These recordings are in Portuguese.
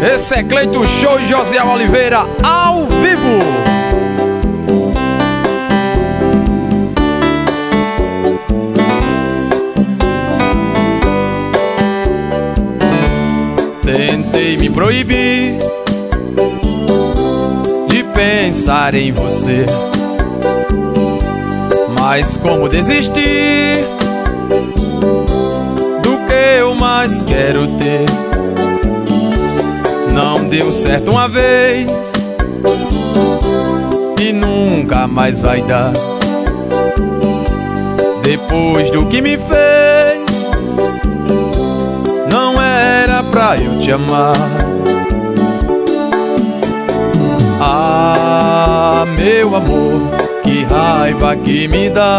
Esse é Cleito Show e Josiel Oliveira ao vivo. Tentei me proibir de pensar em você, mas como desistir do que eu mais quero ter? Não deu certo uma vez e nunca mais vai dar. Depois do que me fez, não era pra eu te amar. Ah, meu amor, que raiva que me dá.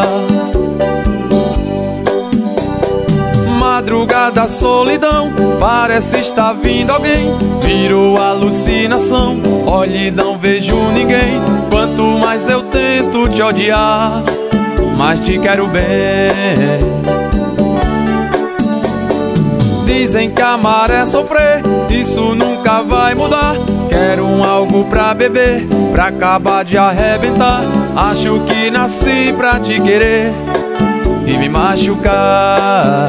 Madrugada, solidão, parece estar vindo alguém. Virou alucinação, olhe, não vejo ninguém. Quanto mais eu tento te odiar, mais te quero bem. Dizem que amar é sofrer, isso nunca vai mudar. Quero algo pra beber, pra acabar de arrebentar. Acho que nasci pra te querer e me machucar.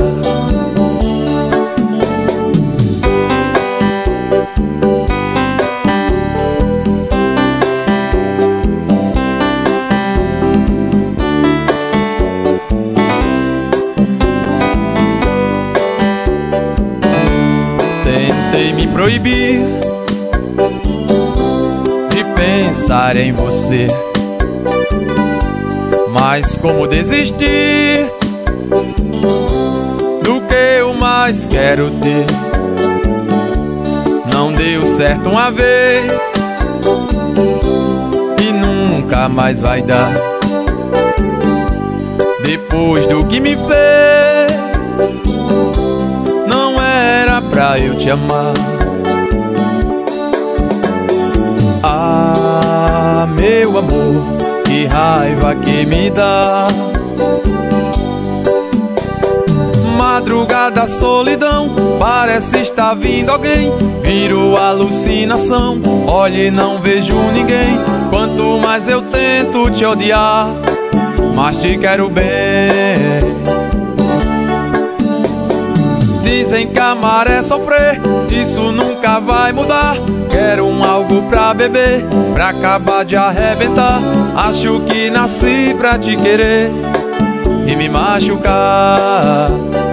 Tentei me proibir de pensar em você, mas como desistir do que eu mais quero ter? Não deu certo uma vez e nunca mais vai dar. Depois do que me fez, não era pra eu te amar. Ah, meu amor, que raiva que me dá. Madrugada, solidão, parece estar vindo alguém. Virou alucinação, olhe, não vejo ninguém. Quanto mais eu tento te odiar, mais te quero bem. Dizem que amar é sofrer, isso nunca vai mudar. Quero algo pra beber, pra acabar de arrebentar. Acho que nasci pra te querer e me machucar.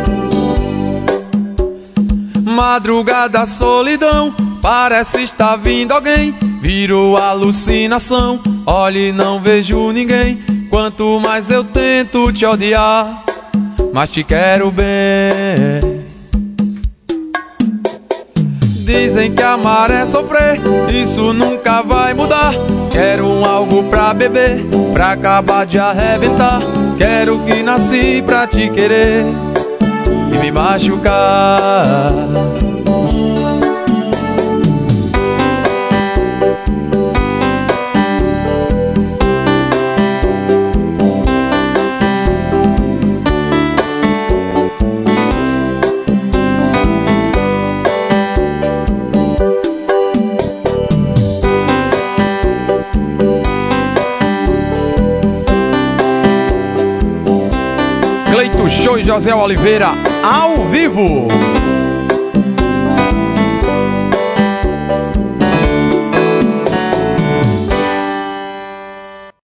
Madrugada, solidão, parece estar vindo alguém. Virou alucinação, olhe, não vejo ninguém. Quanto mais eu tento te odiar, mais te quero bem. Dizem que amar é sofrer, isso nunca vai mudar. Quero algo pra beber, pra acabar de arrebentar. Quero que nasci pra te querer e me machucar. Cleito Show e Josiel Oliveira ao vivo.